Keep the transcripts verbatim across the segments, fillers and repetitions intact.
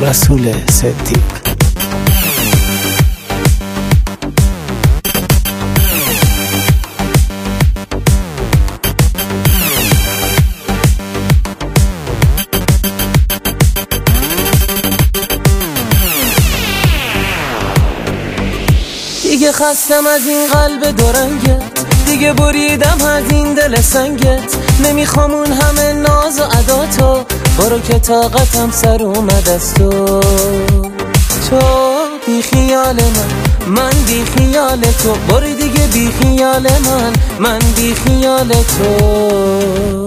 رسول صدیق. دیگه خستم از این قلب دورنگت، دیگه بریدم از این دل سنگت. نمیخوام اون همه ناز و عداتو، برو که طاقتم سر اومد از تو. تو بی خیال من، من بی خیال تو. برو دیگه بی خیال من، من بی خیال تو.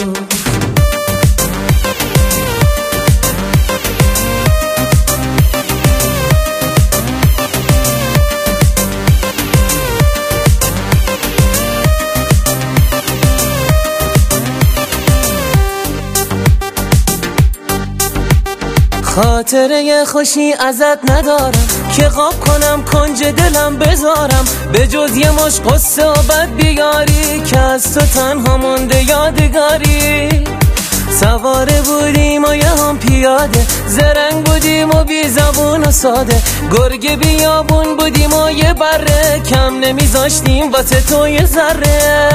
خاطره خوشی ازت ندارم که قاب کنم کنج دلم بذارم، به جز یه مش قصه و بد بیاری که از تو تنها مونده یادگاری. سواره بودیم و یه هم پیاده، زرنگ بودیم و بی زبون و ساده، گرگ بیابون بودیم و یه بره، کم نمیذاشتیم واسه تو یه ذره.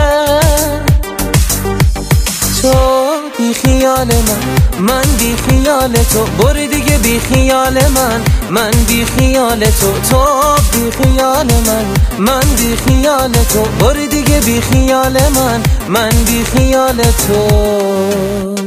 تو بی خیال من، من بی خیال تو. برو دیگه بی خیال من، من بی خیال تو. تو بی خیال من، من بی خیال تو. برو دیگه بی خیال من، من بی خیال تو.